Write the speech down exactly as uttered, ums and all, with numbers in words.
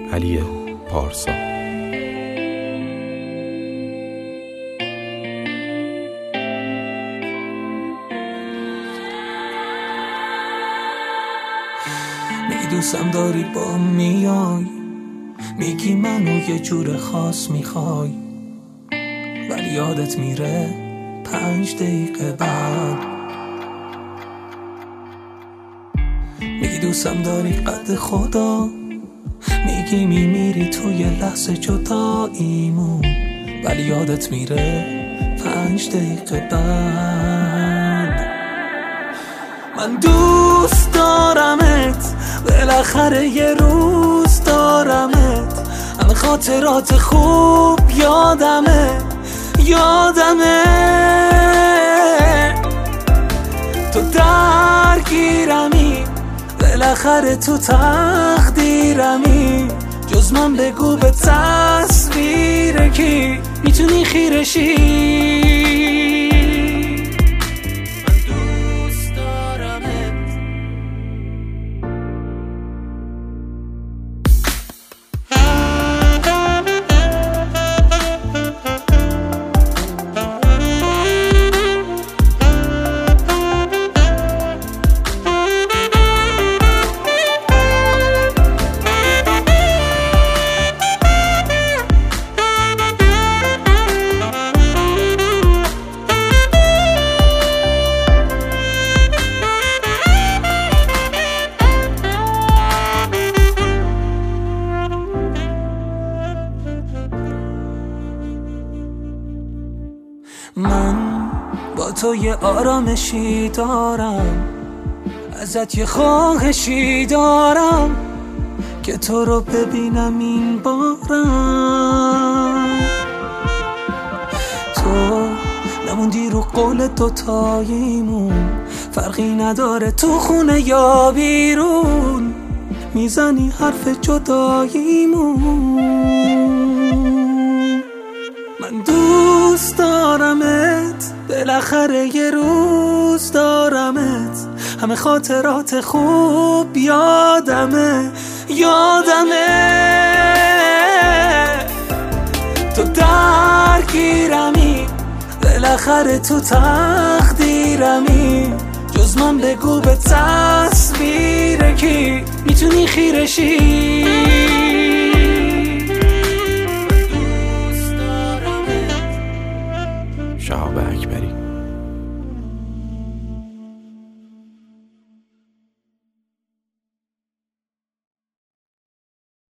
علی پارسا. میگی دوستم داری با میای، میگی منو یه جور خاص میخوای، ولی یادت میره پنج دقیقه بعد. میگی دوستم داری قد خدا، میگی میمیری توی لحظه جداییمون، ولی یادت میره پنج دقیقه بعد. من دوست دارمت، بالاخره یه روز دارمت، همه خاطرات خوب یادمه یادمه تو درگیرمی، بالاخره تو تقدیرمی، جز من بگو به تصویر کی میتونی خیرشی. من با تو یه آرامشی دارم، ازت یه خواهشی دارم که تو رو ببینم این بارم. تو نموندی رو قول دوتاییمون، فرقی نداره تو خونه یا بیرون، میزنی حرف جداییمون. من دوست دارمت، بالاخره یه روز دارمت، همه خاطرات خوب یادمه یادمه تو درگیرمی، بالاخره تو تقدیرمی، جز من بگو به تصویر کی میتونی خیرشی.